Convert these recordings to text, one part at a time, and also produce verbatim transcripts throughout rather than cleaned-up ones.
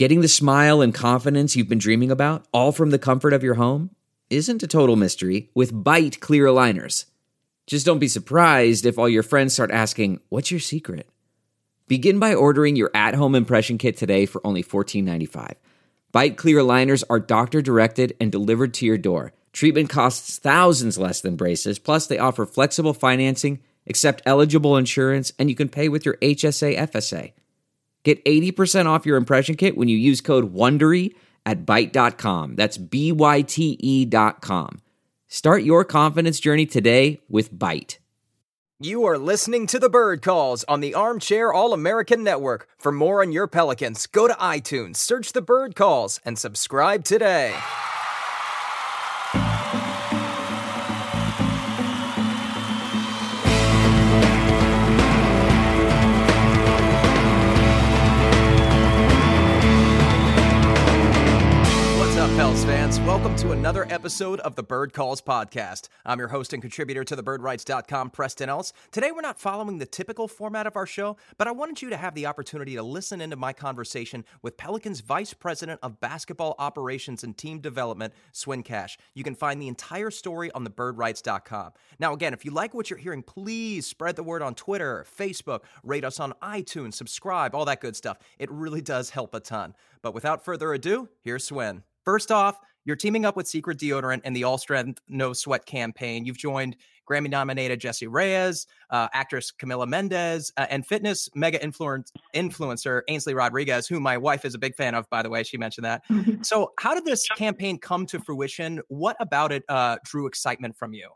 Getting the smile and confidence you've been dreaming about, all from the comfort of your home, isn't a total mystery with Bite Clear Aligners. Just don't be surprised if all your friends start asking, "What's your secret?" Begin by ordering your at-home impression kit today for only fourteen ninety-five. Bite Clear Aligners are doctor-directed and delivered to your door. Treatment costs thousands less than braces, plus they offer flexible financing, accept eligible insurance, and you can pay with your H S A F S A. Get eighty percent off your impression kit when you use code WONDERY at byte dot com. That's B Y T E dot com. Start your confidence journey today with Byte. You are listening to The Bird Calls on the Armchair All-American Network. For more on your Pelicans, go to iTunes, search The Bird Calls, and subscribe today. Pels fans, welcome to another episode of the Bird Calls podcast. I'm your host and contributor to the bird writes dot com, Preston Ellis. Today we're not following the typical format of our show, but I wanted you to have the opportunity to listen into my conversation with Pelicans Vice President of Basketball Operations and Team Development, Swin Cash. You can find the entire story on the bird writes dot com. Now again, if you like what you're hearing, please spread the word on Twitter, Facebook, rate us on iTunes, subscribe, all that good stuff. It really does help a ton. But without further ado, here's Swin. First off, you're teaming up with Secret Deodorant in the All Strength No Sweat campaign. You've joined Grammy-nominated Jessie Reyes, uh, actress Camila Mendez, uh, and fitness mega influence, influencer Ainsley Rodriguez, who my wife is a big fan of, by the way. She mentioned that. So how did this campaign come to fruition? What about it uh, drew excitement from you?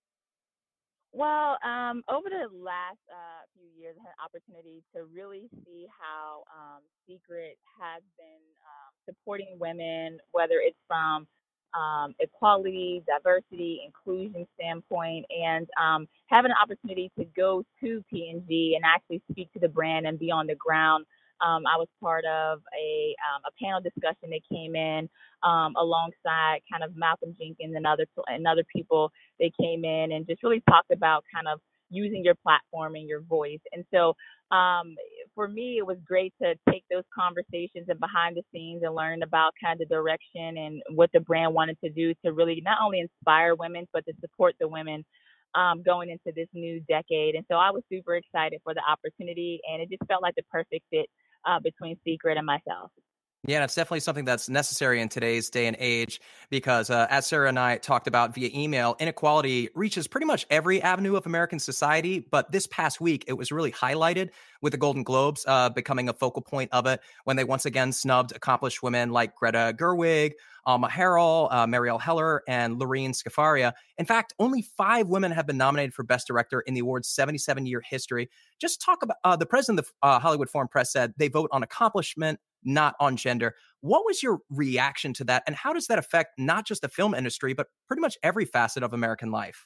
Well, um, over the last uh, few years, I had an opportunity to really see how um, Secret has been um, supporting women, whether it's from um, equality, diversity, inclusion standpoint, and um, having an opportunity to go to P and G and actually speak to the brand and be on the ground. Um, I was part of a um, a panel discussion that came in um, alongside kind of Malcolm Jenkins and other and other people. They came in and just really talked about kind of using your platform and your voice. And so um, for me, it was great to take those conversations and behind the scenes and learn about kind of the direction and what the brand wanted to do to really not only inspire women, but to support the women Um, going into this new decade. And so I was super excited for the opportunity, and it just felt like the perfect fit uh, between Secret and myself. Yeah, and it's definitely something that's necessary in today's day and age because uh, as Sarah and I talked about via email, inequality reaches pretty much every avenue of American society. But this past week, it was really highlighted with the Golden Globes uh, becoming a focal point of it when they once again snubbed accomplished women like Greta Gerwig, Alma Harrell, uh, Marielle Heller, and Lorene Scafaria. In fact, only five women have been nominated for Best Director in the award's seventy-seven-year history. Just talk about uh, the president of the uh, Hollywood Foreign Press said they vote on accomplishment, not on gender. What was your reaction to that? And how does that affect not just the film industry, but pretty much every facet of American life?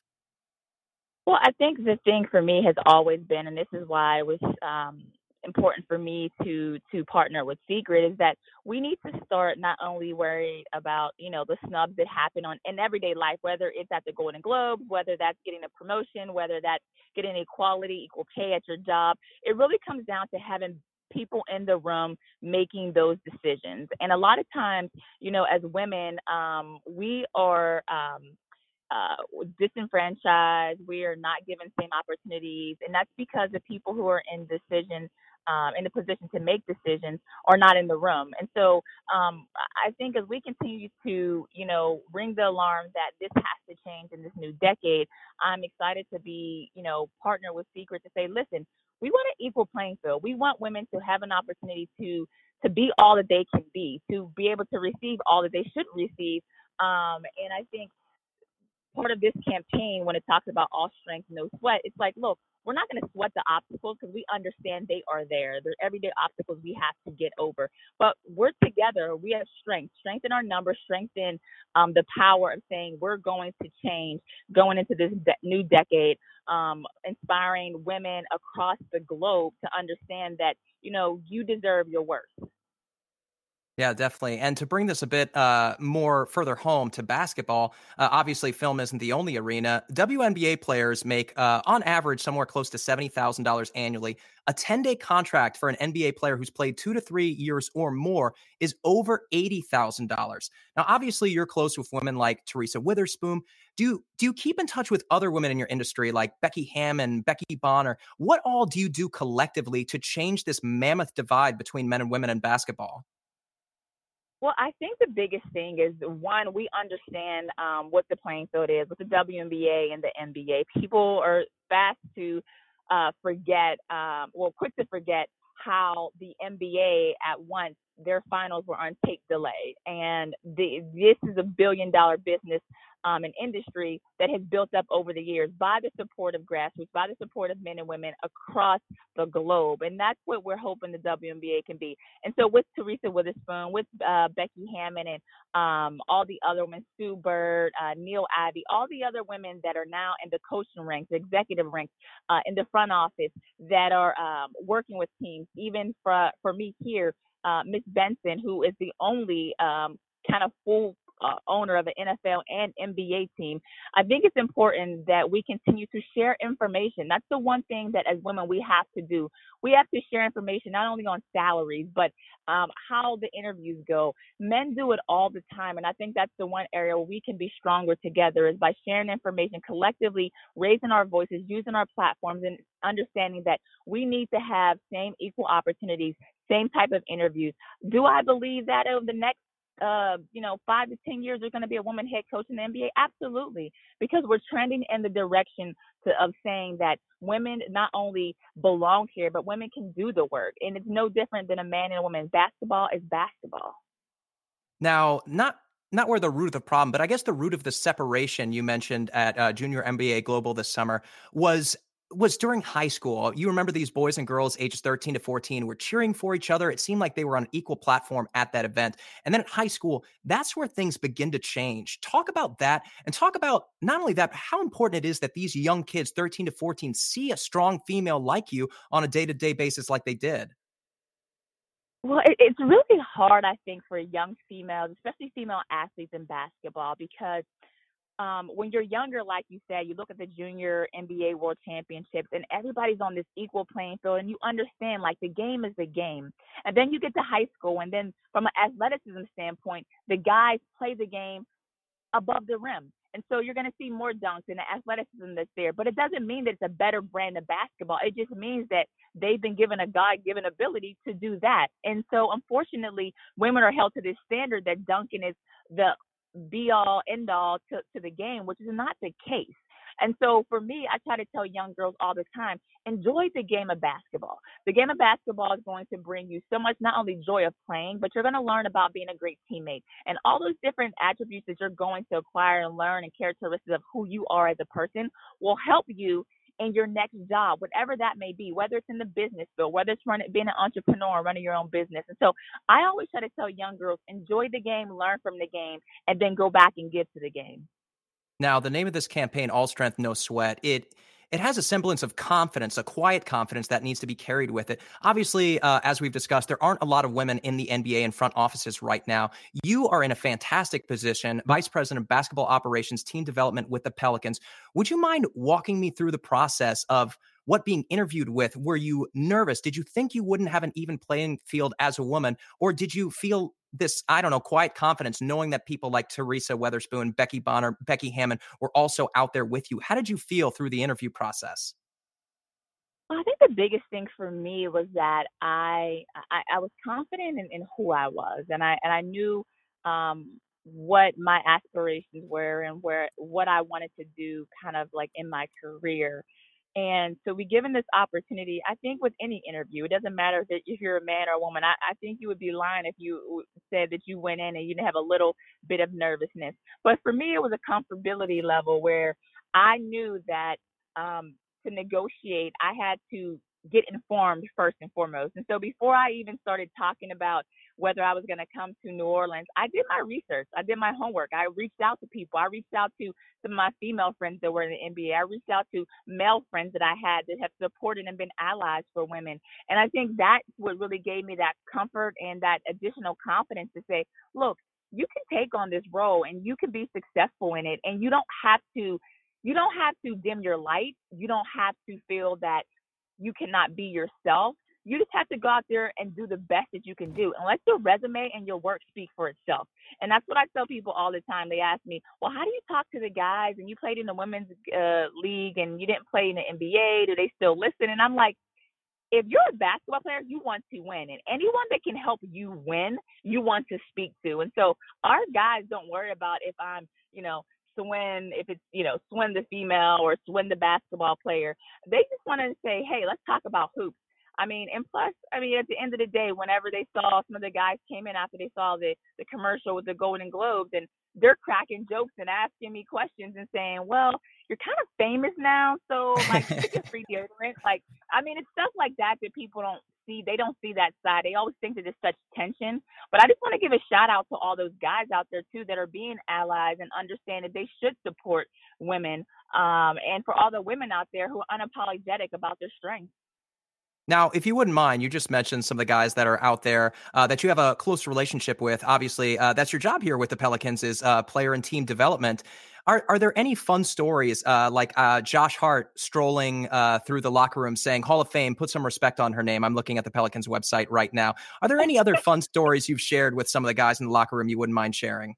Well, I think the thing for me has always been, and this is why it was um, important for me to to partner with Secret, is that we need to start not only worried about, you know, the snubs that happen on in everyday life, whether it's at the Golden Globes, whether that's getting a promotion, whether that's getting equality, equal pay at your job. It really comes down to having people in the room making those decisions. And a lot of times, you know, as women, um, we are um, uh, disenfranchised. We are not given same opportunities. And that's because the people who are in decision, um, in the position to make decisions are not in the room. And so um, I think as we continue to, you know, ring the alarm that this has to change in this new decade, I'm excited to be, you know, partner with Secret to say, listen, we want an equal playing field. We want women to have an opportunity to to be all that they can be, to be able to receive all that they should receive. Um, and I think part of this campaign, when it talks about all strength, no sweat, it's like, look, we're not going to sweat the obstacles because we understand they are there. They're everyday obstacles we have to get over. But we're together. We have strength, strength in our numbers, strength in um, the power of saying we're going to change going into this de- new decade, um, inspiring women across the globe to understand that, you know, you deserve your worth. Yeah, definitely. And to bring this a bit uh, more further home to basketball, uh, obviously film isn't the only arena. W N B A players make, uh, on average, somewhere close to seventy thousand dollars annually. A ten-day contract for an N B A player who's played two to three years or more is over eighty thousand dollars. Now, obviously, you're close with women like Teresa Witherspoon. Do you, do you keep in touch with other women in your industry like Becky Hammon, Becky Bonner? What all do you do collectively to change this mammoth divide between men and women in basketball? Well, I think the biggest thing is one, we understand um, what the playing field is with the W N B A and the N B A. People are fast to uh, forget, um, well, quick to forget how the N B A at once their finals were on tape delay, and the, this is a billion dollar business um, an industry that has built up over the years by the support of grassroots, by the support of men and women across the globe, and that's what we're hoping the W N B A can be. And so with Teresa Witherspoon, with uh, Becky Hammon, and um, all the other women, Sue Bird, uh, Neil Ivey, all the other women that are now in the coaching ranks, the executive ranks, uh, in the front office that are um, working with teams. Even for for me here, uh, Miss Benson, who is the only um, kind of full uh, owner of an N F L and N B A team. I think it's important that we continue to share information. That's the one thing that as women we have to do. We have to share information not only on salaries, but um, how the interviews go. Men do it all the time, and I think that's the one area where we can be stronger together is by sharing information collectively, raising our voices, using our platforms, and understanding that we need to have same equal opportunities, same type of interviews. Do I believe that over the next uh, you know, five to ten years, there's going to be a woman head coach in the N B A? Absolutely, because we're trending in the direction to, of saying that women not only belong here, but women can do the work, and it's no different than a man and a woman. Basketball is basketball. Now, not not where the root of the problem, but I guess the root of the separation you mentioned at uh, Junior N B A Global this summer was was during high school. You remember these boys and girls ages thirteen to fourteen were cheering for each other. It seemed like they were on an equal platform at that event. And then at high school, that's where things begin to change. Talk about that, and talk about not only that, but how important it is that these young kids, thirteen to fourteen, see a strong female like you on a day-to-day basis like they did. Well, it, it's really hard, I think, for young females, especially female athletes in basketball, because um, when you're younger, like you said, you look at the junior N B A World Championships, and everybody's on this equal playing field, and you understand like the game is the game. And then you get to high school, and then from an athleticism standpoint, the guys play the game above the rim. And so you're going to see more dunks and the athleticism that's there. But it doesn't mean that it's a better brand of basketball. It just means that they've been given a God given ability to do that. And so unfortunately, women are held to this standard that dunking is the be all end all to, to the game, which is not the case. And so for me, I try to tell young girls all the time, enjoy the game of basketball. The game of basketball is going to bring you so much, not only joy of playing, but you're going to learn about being a great teammate. And all those different attributes that you're going to acquire and learn and characteristics of who you are as a person will help you in your next job, whatever that may be, whether it's in the business field, whether it's running, being an entrepreneur, running your own business. And so I always try to tell young girls, enjoy the game, learn from the game, and then go back and give to the game. Now, the name of this campaign, All Strength, No Sweat, it it has a semblance of confidence, a quiet confidence that needs to be carried with it. Obviously, uh, as we've discussed, there aren't a lot of women in the N B A in front offices right now. You are in a fantastic position, Vice President of Basketball Operations, Team Development with the Pelicans. Would you mind walking me through the process of what being interviewed with? Were you nervous? Did you think you wouldn't have an even playing field as a woman? Or did you feel this, I don't know, quiet confidence knowing that people like Teresa Witherspoon, Becky Bonner, Becky Hammon were also out there with you? How did you feel through the interview process? Well, I think the biggest thing for me was that I I, I was confident in, in who I was, and I and I knew um, what my aspirations were and where what I wanted to do, kind of like in my career. And so, we given this opportunity. I think with any interview, it doesn't matter if, it, if you're a man or a woman. I, I think you would be lying if you w- said that you went in and you didn't have a little bit of nervousness. But for me, it was a comfortability level where I knew that um, to negotiate, I had to get informed first and foremost. And so before I even started talking about whether I was going to come to New Orleans. I did my research. I did my homework. I reached out to people. I reached out to some of my female friends that were in the N B A. I reached out to male friends that I had that have supported and been allies for women. And I think that's what really gave me that comfort and that additional confidence to say, look, you can take on this role and you can be successful in it. And you don't have to, you don't have to dim your light. You don't have to feel that you cannot be yourself. You just have to go out there and do the best that you can do and let your resume and your work speak for itself. And that's what I tell people all the time. They ask me, well, how do you talk to the guys? And you played in the women's uh, league and you didn't play in the N B A. Do they still listen? And I'm like, if you're a basketball player, you want to win. And anyone that can help you win, you want to speak to. And so our guys don't worry about if I'm, you know, Swin, if it's, you know, Swin the female or Swin the basketball player. They just want to say, hey, let's talk about hoops. I mean, and plus, I mean, at the end of the day, whenever they saw some of the guys came in after they saw the, the commercial with the Golden Globes, and they're cracking jokes and asking me questions and saying, well, you're kind of famous now, so, like, you get free deodorant. Like, I mean, it's stuff like that that people don't see. They don't see that side. They always think that there's such tension. But I just want to give a shout out to all those guys out there, too, that are being allies and understand that they should support women, um, and for all the women out there who are unapologetic about their strengths. Now, if you wouldn't mind, you just mentioned some of the guys that are out there uh, that you have a close relationship with. Obviously, uh, that's your job here with the Pelicans is uh, player and team development. Are are there any fun stories uh, like uh, Josh Hart strolling uh, through the locker room saying, Hall of Fame, put some respect on her name? I'm looking at the Pelicans website right now. Are there any other fun stories you've shared with some of the guys in the locker room you wouldn't mind sharing?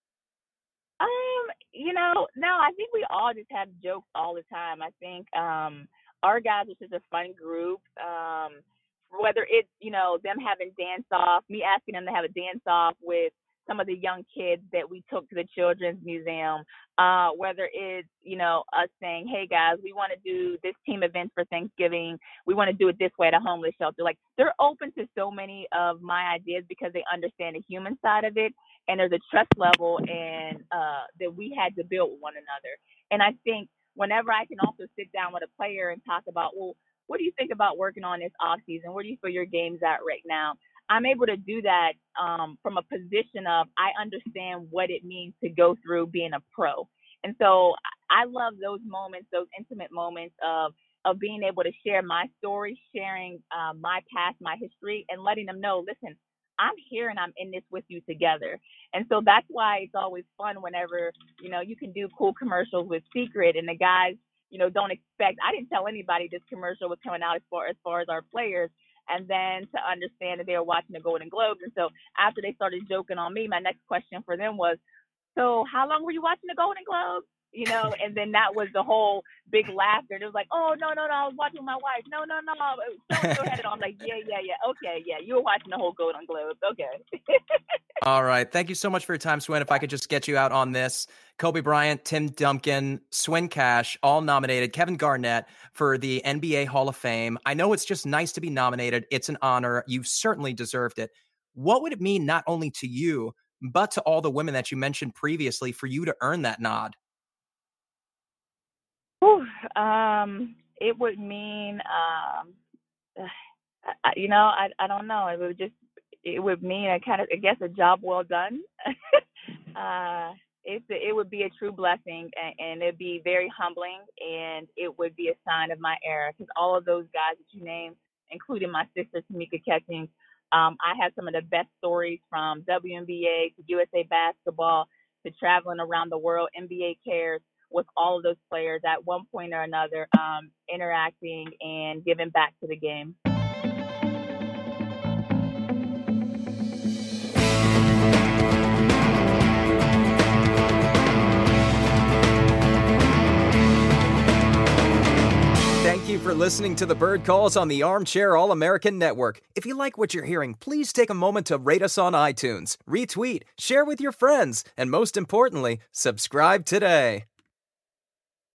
Um, you know, no, I think we all just have jokes all the time. I think um, our guys are just a fun group. Um, whether it's, you know, them having dance off, me asking them to have a dance off with some of the young kids that we took to the Children's Museum, uh, whether it's, you know, us saying, hey, guys, we want to do this team event for Thanksgiving. We want to do it this way at a homeless shelter. Like, they're open to so many of my ideas because they understand the human side of it. And there's a trust level and uh, that we had to build with one another. And I think whenever I can also sit down with a player and talk about, well, what do you think about working on this off season? Where do you feel your game's at right now? I'm able to do that um, from a position of I understand what it means to go through being a pro. And so I love those moments, those intimate moments of of being able to share my story, sharing uh, my past, my history, and letting them know, listen, I'm here and I'm in this with you together. And so that's why it's always fun whenever, you know, you can do cool commercials with Secret and the guys, you know, don't expect, I didn't tell anybody this commercial was coming out as far as far as our players. And then to understand that they were watching the Golden Globes. And so after they started joking on me, my next question for them was, so how long were you watching the Golden Globes? You know, and then that was the whole big laughter. And it was like, oh, no, no, no, I was watching my wife. No, no, no. So had it on. I'm like, yeah, yeah, yeah. Okay, yeah, you were watching the whole Golden Globes. Okay. All right. Thank you so much for your time, Swin. If I could just get you out on this. Kobe Bryant, Tim Duncan, Swin Cash, all nominated. Kevin Garnett for the N B A Hall of Fame. I know it's just nice to be nominated. It's an honor. You've certainly deserved it. What would it mean not only to you, but to all the women that you mentioned previously for you to earn that nod? Whew, um, it would mean, um, uh, you know, I I don't know. It would just, it would mean a kind of, I guess, a job well done. uh, it's it would be a true blessing, and, and it'd be very humbling, and it would be a sign of my era because all of those guys that you named, including my sister Tamika Catchings, um, I have some of the best stories from W N B A to U S A Basketball to traveling around the world, N B A Cares, with all of those players at one point or another, um, interacting and giving back to the game. Thank you for listening to the Bird Calls on the Armchair All-American Network. If you like what you're hearing, please take a moment to rate us on iTunes, retweet, share with your friends, and most importantly, subscribe today.